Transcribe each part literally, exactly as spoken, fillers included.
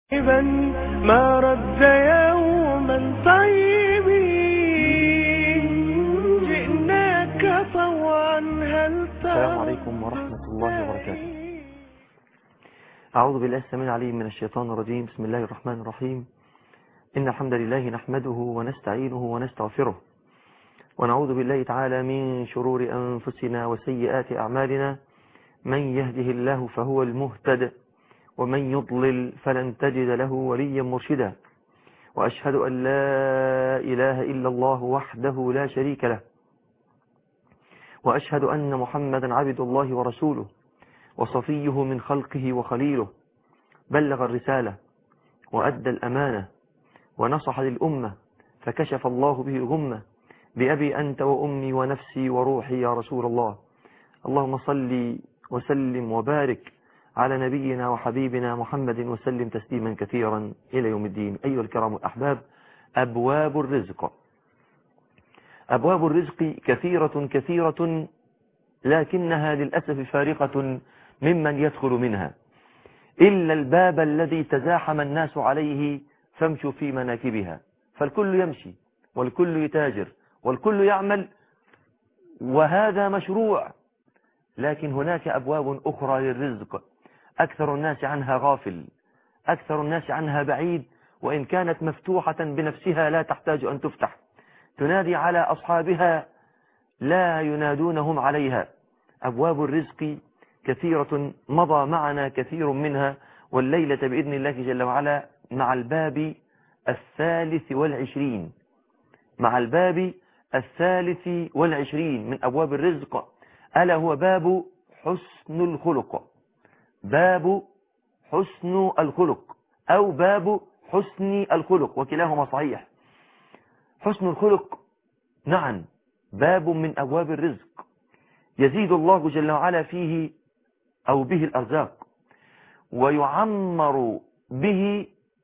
ما رد يوما طيبين جئناك طوعا هل السلام عليكم ورحمة الله وبركاته. أعوذ بالله السميع العليم من الشيطان الرجيم. بسم الله الرحمن الرحيم. إن الحمد لله نحمده ونستعينه ونستغفره ونعوذ بالله تعالى من شرور أنفسنا وسيئات أعمالنا. من يهده الله فهو المهتد ومن يضلل فلن تجد له وليا مرشدا. وأشهد أن لا إله إلا الله وحده لا شريك له، وأشهد أن محمدا عبد الله ورسوله وصفيه من خلقه وخليله، بلغ الرسالة وأدى الأمانة ونصح للأمة فكشف الله به الغمة. بأبي أنت وأمي ونفسي وروحي يا رسول الله. اللهم صل وسلم وبارك على نبينا وحبيبنا محمد وسلم تسليما كثيرا إلى يوم الدين. أيها الكرام الأحباب، أبواب الرزق أبواب الرزق كثيرة كثيرة، لكنها للأسف فارقة ممن يدخل منها، إلا الباب الذي تزاحم الناس عليه فامشوا في مناكبها. فالكل يمشي والكل يتاجر والكل يعمل، وهذا مشروع، لكن هناك أبواب أخرى للرزق أكثر الناس عنها غافل، أكثر الناس عنها بعيد، وإن كانت مفتوحة بنفسها لا تحتاج أن تفتح. تنادي على أصحابها لا ينادونهم عليها. أبواب الرزق كثيرة مضى معنا كثير منها، والليلة بإذن الله جل وعلا مع الباب الثالث والعشرين مع الباب الثالث والعشرين من أبواب الرزق، ألا هو باب حسن الخلق. باب حسن الخلق أو باب حسن الخلق، وكلاهما صحيح. حسن الخلق نعم باب من أبواب الرزق، يزيد الله جل وعلا فيه أو به الأرزاق، ويعمر به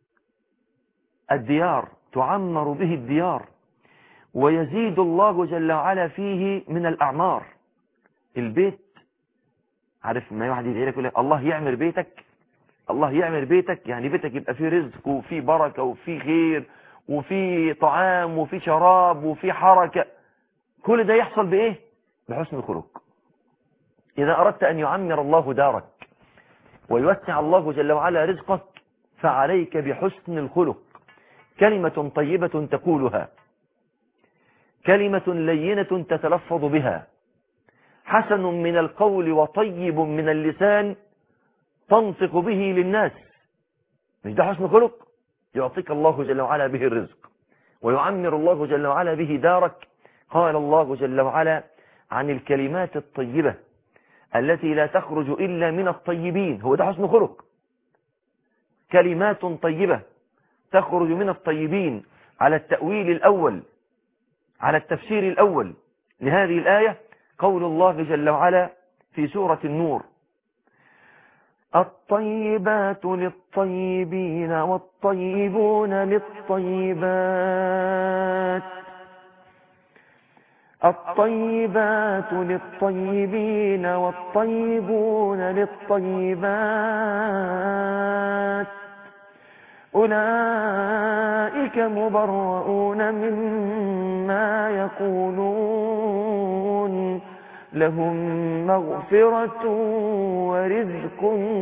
الديار تعمر به الديار، ويزيد الله جل وعلا فيه من الأعمار. البيت، عارف ما واحد يدعي لك يقول لك الله يعمر بيتك، الله يعمر بيتك، يعني بيتك يبقى فيه رزق وفيه بركة وفيه خير وفيه طعام وفيه شراب وفيه حركة. كل ده يحصل بإيه؟ بحسن الخلق. إذا أردت أن يعمر الله دارك ويوسع الله جل وعلا رزقك فعليك بحسن الخلق. كلمة طيبة تقولها، كلمة لينة تتلفظ بها، حسن من القول وطيب من اللسان تنطق به للناس. مش ده حسن خلق؟ يعطيك الله جل وعلا به الرزق ويعمر الله جل وعلا به دارك. قال الله جل وعلا عن الكلمات الطيبة التي لا تخرج إلا من الطيبين، هو ده حسن خلق. كلمات طيبة تخرج من الطيبين. على التأويل الأول، على التفسير الأول لهذه الآية، قول الله جل وعلا في سورة النور: الطيبات للطيبين والطيبون للطيبات الطيبات للطيبين والطيبون للطيبات أولئك مبرؤون مما يقولون لهم مغفرة ورزق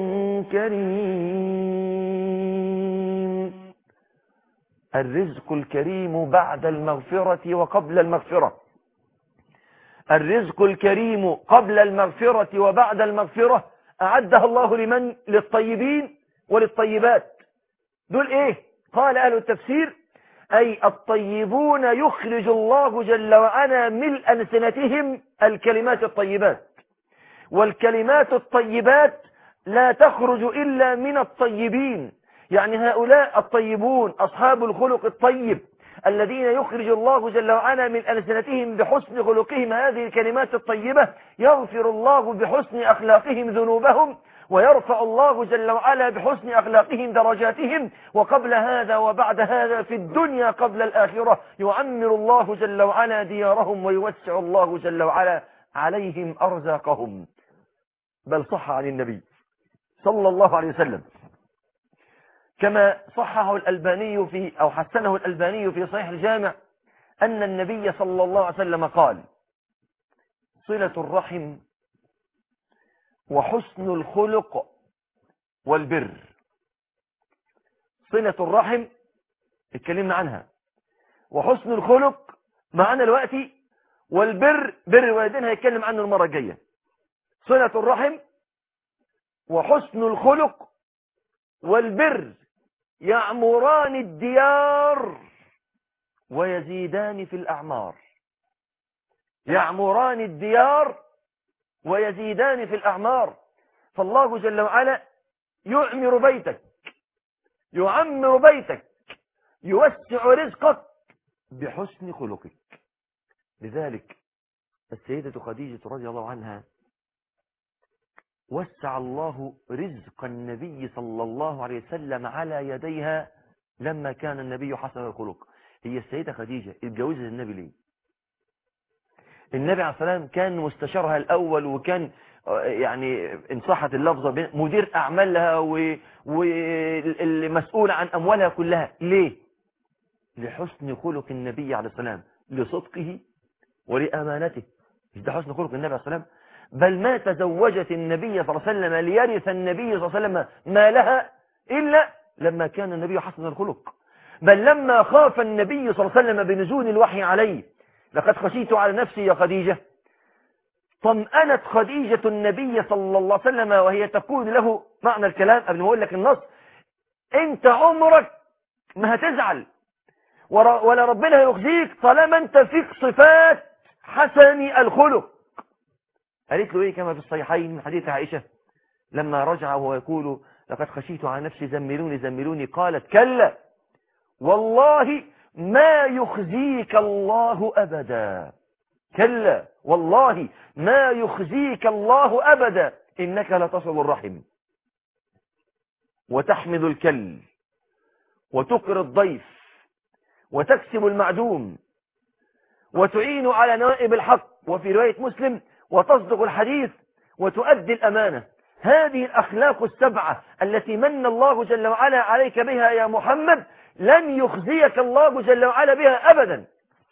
كريم. الرزق الكريم بعد المغفرة وقبل المغفرة. الرزق الكريم قبل المغفرة وبعد المغفرة أعدها الله لمن؟ للطيبين وللطيبات. دول ايه؟ قال أهل التفسير أي الطيبون يخرج الله جل وعلا ملء ألسنتهم الكلمات الطيبات، والكلمات الطيبات لا تخرج إلا من الطيبين. يعني هؤلاء الطيبون أصحاب الخلق الطيب الذين يخرج الله جل وعلا من ألسنتهم بحسن خلقهم هذه الكلمات الطيبة، يغفر الله بحسن أخلاقهم ذنوبهم، ويرفع الله جل وعلا بحسن أخلاقهم درجاتهم. وقبل هذا وبعد هذا في الدنيا قبل الآخرة يعمر الله جل وعلا ديارهم، ويوسع الله جل وعلا عليهم أرزاقهم. بل صح عن النبي صلى الله عليه وسلم كما صححه الألباني في أو حسنه الألباني في صحيح الجامع أن النبي صلى الله عليه وسلم قال: صلة الرحم وحسن الخلق والبر. صلة الرحم اتكلمنا عنها، وحسن الخلق معنا دلوقتي، والبر بر الوالدين هيتكلم عنه المرة الجاية. صلة الرحم وحسن الخلق والبر يعمران الديار ويزيدان في الأعمار. يعمران الديار ويزيدان في الأعمار. فالله جل وعلا يعمر بيتك، يعمر بيتك، يوسع رزقك بحسن خلقك. لذلك السيدة خديجة رضي الله عنها وسع الله رزق النبي صلى الله عليه وسلم على يديها لما كان النبي حسن الخلق. هي السيدة خديجة اتجوزت النبي ليه؟ النبي عليه السلام كان مستشارها الأول، وكان يعني إن صحت اللفظة مدير أعمالها والمسؤول عن أموالها كلها. ليه؟ لحسن خلق النبي عليه السلام، لصدقه ولأمانته. مش ده حسن خلق النبي عليه السلام؟ بل ما تزوجت النبي صلى الله عليه وسلم ليرث النبي صلى الله عليه وسلم ما لها إلا لما كان النبي حسن الخلق. بل لما خاف النبي صلى الله عليه وسلم بنزول الوحي عليه: لقد خشيت على نفسي يا خديجة، طمأنت خديجة النبي صلى الله عليه وسلم وهي تقول له معنى الكلام قبل ما أقول لك النص: أنت عمرك ما هتزعل ولا ربنا يخزيك طالما أنت فيك صفات حسن الخلق. قالت له إيه كما في الصحيحين من حديث عائشة لما رجع وهو يقول: لقد خشيت على نفسي زملوني زملوني، قالت: كلا والله ما يخزيك الله أبدا. كلا والله ما يخزيك الله أبدا، إنك لتصل الرحم وتحمل الكل وتقر الضيف وتكسب المعدوم وتعين على نوائب الحق، وفي رواية مسلم: وتصدق الحديث وتؤدي الأمانة. هذه الأخلاق السبعة التي من الله جل وعلا عليك بها يا محمد لن يخزيك الله جل وعلا بها أبدا.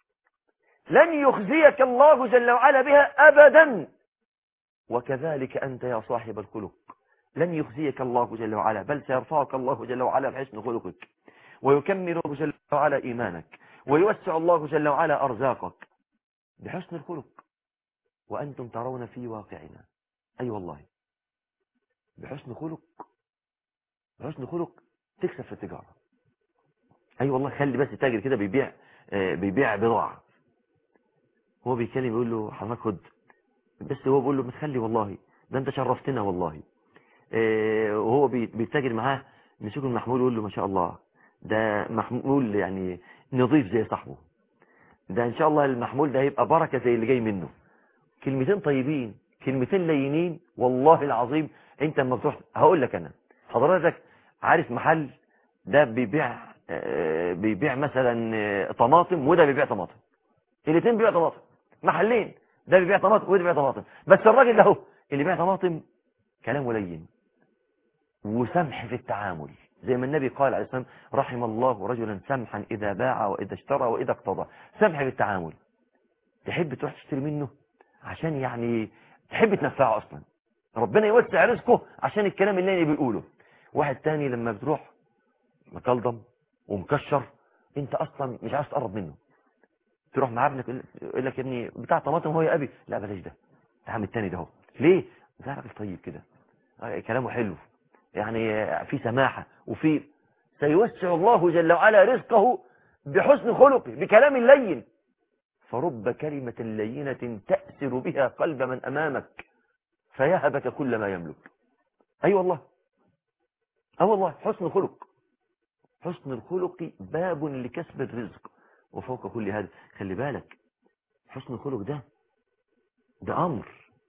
لن يخزيك الله جل وعلا بها أبدا. وكذلك أنت يا صاحب الخلق لن يخزيك الله جل وعلا، بل سيرفعك الله جل وعلا بحسن خلقك، ويكمل جل وعلا إيمانك، ويوسع الله جل وعلا أرزاقك بحسن الخلق. وأنتم ترون في واقعنا أي أيوة والله بحسن خلق، بحسن خلق تكسب في التجارة. أي أيوة والله. خلي بس التاجر كده بيبيع آه بيبيع بضاعة، هو بيكلم يقول له حضرتك خد، بس هو بيقول له متخلي والله ده انت شرفتنا والله. آه وهو بيتاجر معاه مسك المحمول يقول له ما شاء الله ده محمول يعني نظيف زي صاحبه، ده ان شاء الله المحمول ده هيبقى بركة زي اللي جاي منه. كلمتين طيبين، كلمتين لينين، والله العظيم انت لما بتروح. هقول لك انا حضرتك عارف محل ده بيبيع آه بيبيع مثلا طماطم وده بيبيع طماطم، الاثنين بيبيع طماطم، محلين ده بيبيع طماطم وده بيبيع طماطم، بس الراجل ده هو اللي بيبيع طماطم كلامه لين وسمح في التعامل، زي ما النبي قال عليه الصلاة والسلام: رحم الله رجلا سمحا إذا باع وإذا اشترى وإذا اقتضى. سمح في التعامل، تحب تروح تشتري منه عشان يعني تحب تنفعه أصلا، ربنا يوسع رزقه عشان الكلام اللي اللي بيقوله. واحد تاني لما بتروح مكلضم ومكشر انت أصلا مش عايز تقرب منه، تروح مع ابنك يقول لك يا ابني بتاع طماطم هو يا ابي، لا بلاش ده، تعمل التاني ده هو. ليه؟ ده راجل طيب كده، كلامه حلو، يعني في سماحة، وفي سيوسع الله جل وعلا رزقه بحسن خلقه بكلام لين. فرب كلمة لينة تأسر بها قلب من أمامك فيهبك كل ما يملك. أي أيوة والله. أه والله. حسن خلق، حسن الخلق باب لكسب الرزق. وفوق كل هذا خلي بالك حسن الخلق ده ده أمر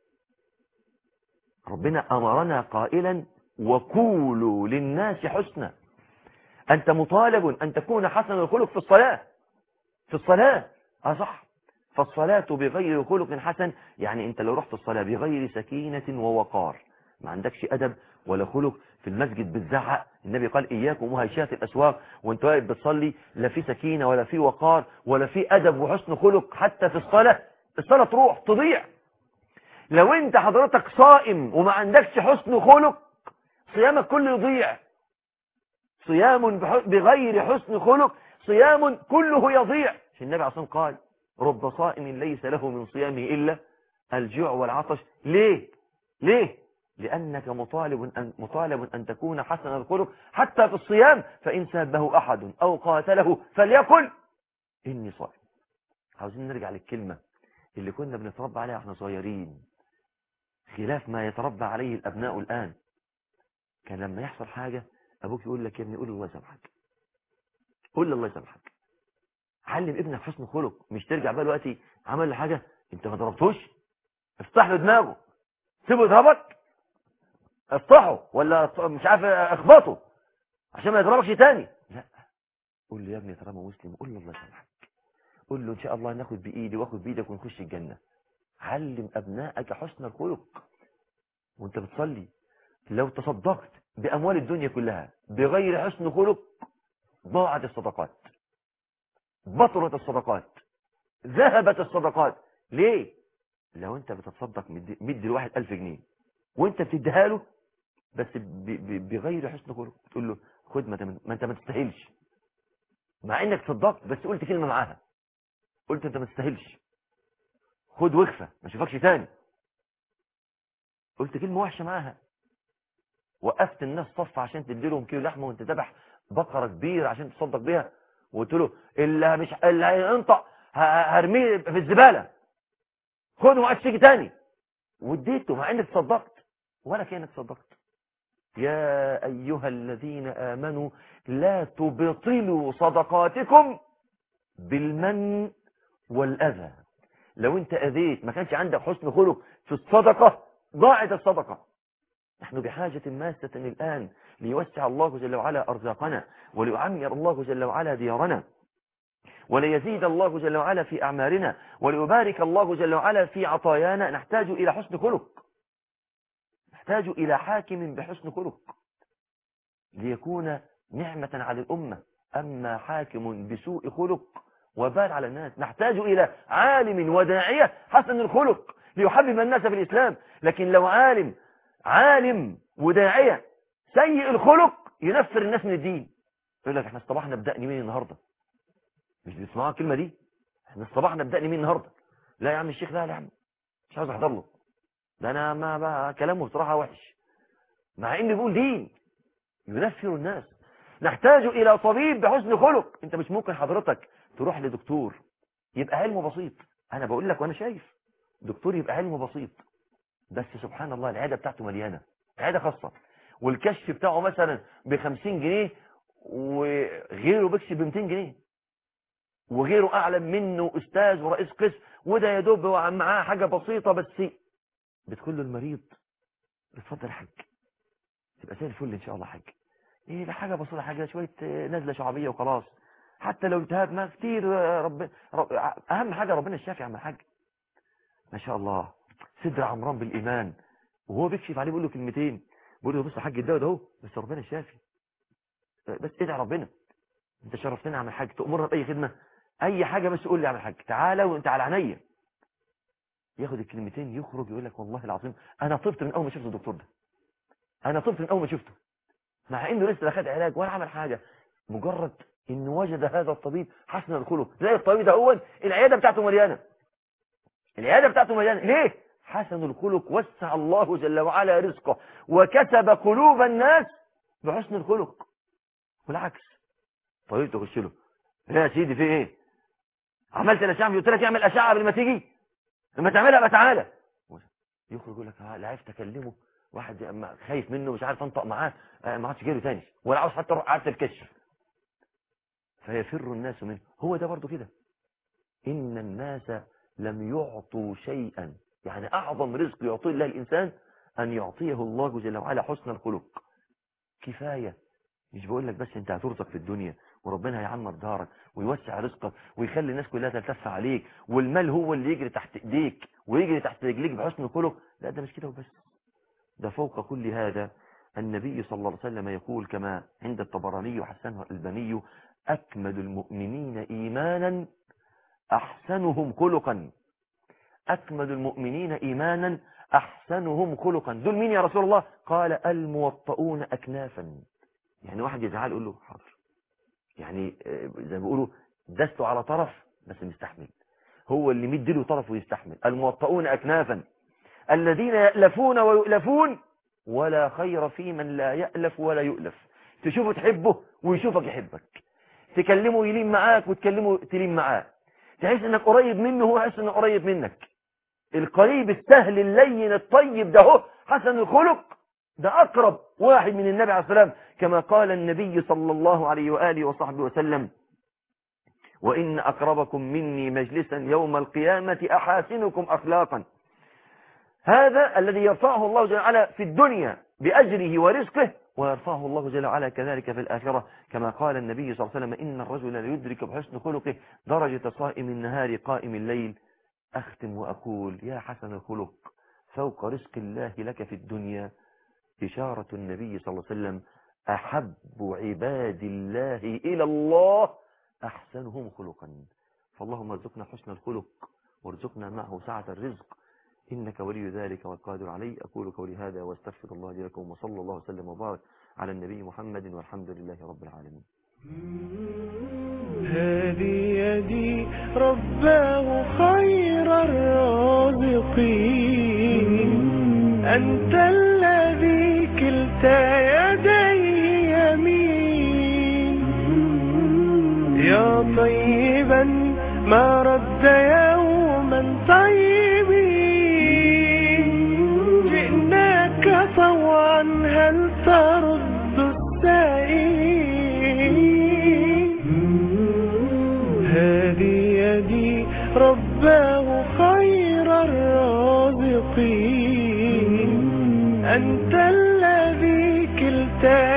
ربنا أمرنا قائلا: وقولوا للناس حسنا. أنت مطالب أن تكون حسن الخلق في الصلاة، في الصلاة اه صح. فالصلاة بغير خلق حسن، يعني أنت لو رحت الصلاة بغير سكينة ووقار، ما عندكش أدب ولا خلق في المسجد بتزعق. النبي قال إياكم وهيشات الأسواق، وانت واقف بتصلي لا في سكينة ولا في وقار ولا في أدب وحسن خلق. حتى في الصلاة، الصلاة تروح تضيع. لو انت حضرتك صائم وما عندكش حسن خلق، صيامك كله يضيع. صيام بغير حسن خلق صيام كله يضيع. النبي عليه الصلاة والسلام قال رب صائم ليس له من صيامه إلا الجوع والعطش. ليه؟ ليه؟ لأنك مطالب أن, مطالب أن تكون حسن الخلق حتى في الصيام. فإن سابه أحد أو قاتله فليقل إني صائم. عاوزين نرجع للكلمة اللي كنا بنتربى عليها احنا صغيرين، خلاف ما يتربى عليه الأبناء الآن. كان لما يحصل حاجة أبوك يقول لك يا ابني قول الله يسامحك، قول الله يسامحك. علم ابنك حسن خلق، مش ترجع بقى دلوقتي عمل له حاجة انت ما ضربتوش افتح له دماغه، سيبه يضربك، افتحه ولا مش عارف اخبطه عشان ما يضربكش تاني. لا، قول له يا ابني طالما مسلم قول له الله يسامحك، قول له ان شاء الله ناخد بايدي واخد بايدك ونخش الجنة. علم ابنائك حسن الخلق. وانت بتصلي لو تصدقت باموال الدنيا كلها بغير حسن خلق ضاعت الصدقات، بطلت الصدقات، ذهبت الصدقات. ليه؟ لو انت بتتصدق مدي لواحد ألف جنيه وانت بتديها له بس بغير حسن خلق، تقول له خد ما انت ما تستاهلش، مع انك صدقت بس قلت كلمه معاها، قلت انت ما تستاهلش، خد وقفه ما اشوفكش تاني، قلت كلمه وحشه معاها. وقفت الناس صف عشان تدي لهم كيلو لحمه وانت ذبح بقره كبيره عشان تصدق بيها، وقلت له اللي مش اللي هينطق هرميه في الزباله، خده وقت تيجي تاني، واديته مع انك صدقت ولا كانك صدقت. يا ايها الذين امنوا لا تبطلوا صدقاتكم بالمن والاذى. لو انت اذيت ما كانش عندك حسن خلق في الصدقه ضاعت الصدقه. نحن بحاجه ماسه الان ليوسع الله جل وعلا ارزاقنا، وليعمر الله جل وعلا ديارنا، وليزيد الله جل وعلا في أعمارنا، وليبارك الله جل وعلا في عطايانا. نحتاج إلى حسن خلق، نحتاج إلى حاكم بحسن خلق ليكون نعمة على الأمة. أما حاكم بسوء خلق وبال على الناس. نحتاج إلى عالم وداعية حسن الخلق ليحبب الناس في الإسلام. لكن لو عالم عالم وداعية سيء الخلق ينفر الناس من الدين، يقول لك احنا اصطبحنا بدأني مين النهاردة؟ مش بتسمعوا الكلمة دي؟ احنا اصطبحنا بدأني مين النهاردة؟ لا يا عم الشيخ، لا يا عم مش عاوز احضر له، ده انا ما بقى كلامه بصراحة وحش، مع انه بيقول دين ينفر الناس. نحتاج الى طبيب بحسن خلق. انت مش ممكن حضرتك تروح لدكتور يبقى علمه بسيط، انا بقول لك وانا شايف دكتور يبقى علمه بسيط بس سبحان الله العيادة بتاعته مليانة، عيادة خاصة، والكشف بتاعه مثلا بخمسين جنيه وغيره بيكشف بمتين جنيه، وغيره اعلم منه استاذ ورئيس قسم، وده يا دوب معاه حاجة بسيطة بس بتقول له المريض اتفضل يا حاج تبقى زي الفل ان شاء الله حاج، ايه ده حاجة بسيطة، حاجة شوية نزلة شعبية وخلاص، حتى لو التهاب ما كتير رب... رب... اهم حاجة ربنا الشافي يا عم الحاج. ما شاء الله صدر عمران بالايمان، وهو بيكشف عليه بيقول له كلمتين، بيقول له بص يا حاج الدواء ده اهو بس ربنا الشافي، بس ادعي ربنا، انت شرفتنا يا عم الحاج، تأمرنا باي خدمة اي حاجة بس قول لي يا عم الحاج تعالى وانت على عينيا. ياخد الكلمتين يخرج يقول لك والله العظيم انا طبت من اول ما شفت الدكتور ده، انا طبت من اول ما شفته، مع انه لسه لا خد علاج ولا عمل حاجة، مجرد انه وجد هذا الطبيب حسن الخلق. زي الطبيب ده هو العياده بتاعته مليانه، العياده بتاعته مليانه ليه؟ حسن الخلق، وسع الله جل وعلا رزقه وكسب قلوب الناس بحسن الخلق. والعكس طبيب تخش له لا يا سيدي في ايه؟ عملت الاشعه قلت لك اعمل اشعه قبل ما تيجي، لما تعملها بقى تعالى. يخرج يقول لك لا عرفت اكلمه، واحد خايف منه مش عارف انطق معاه ما عادش جاي له تاني ولا عاوز حتى اروح قعدت الكشف، فيفر الناس منه. هو ده برضه كده، ان الناس لم يعطوا شيئا، يعني اعظم رزق يعطيه الله الانسان ان يعطيه الله جل وعلا حسن الخلق. كفايه، مش بقول لك بس انت هترزق في الدنيا وربنا هيعمر دارك ويوسع رزقك ويخلي الناس كلها تلتف عليك والمال هو اللي يجري تحت ايديك ويجري تحت رجليك بحسن الخلق، لا ده مش كده وبس، ده فوق كل هذا النبي صلى الله عليه وسلم يقول كما عند الطبراني وحسنه الألباني: أكمل المؤمنين إيمانا أحسنهم خلقا. أكمل المؤمنين إيمانا أحسنهم خلقا. دول مين يا رسول الله؟ قال: الموطؤون أكنافا. يعني واحد يزعل يقول له حاضر، يعني زي ما بيقولوا دسته على طرف بس مستحمل، هو اللي مد له طرف ويستحمل. الموطؤون أكنافا الذين يألفون ويؤلفون ولا خير في من لا يألف ولا يؤلف. تشوفه تحبه ويشوفك يحبك، تكلمه يلين معاك وتكلمه تلين معاه، تحس انك قريب منه وهو يحس انك قريب منك. القريب السهل اللين الطيب ده هو حسن الخلق، ده أقرب واحد من النبي عليه السلام، كما قال النبي صلى الله عليه وآله وصحبه وسلم: وإن أقربكم مني مجلسا يوم القيامة أحاسنكم أخلاقا. هذا الذي يرفعه الله جل وعلا في الدنيا بأجره ورزقه، ويرفعه الله جل وعلا كذلك في الآخرة، كما قال النبي صلى الله عليه وسلم: إن الرجل ليدرك بحسن خلقه درجة صائم النهار قائم الليل. أختم وأقول: يا حسن الخلق، فوق رزق الله لك في الدنيا إشارة النبي صلى الله عليه وسلم: أحب عباد الله إلى الله أحسنهم خلقا. فاللهم ارزقنا حسن الخلق وارزقنا معه سعة الرزق، إنك ولي ذلك والقادر عليه. أقول قولي هذا واستغفر الله لي ولكم، وصلى الله وسلم وبارك على النبي محمد والحمد لله رب العالمين. هذه يدي رباه خير الرازقين، أنت الذي كلتا يديه يمين، يا طيبا ما رد يوما طيبين، جئناك طوعا هل ترد السائلين. هذه يدي رباه خير الرازقين، أنت الذي كلتا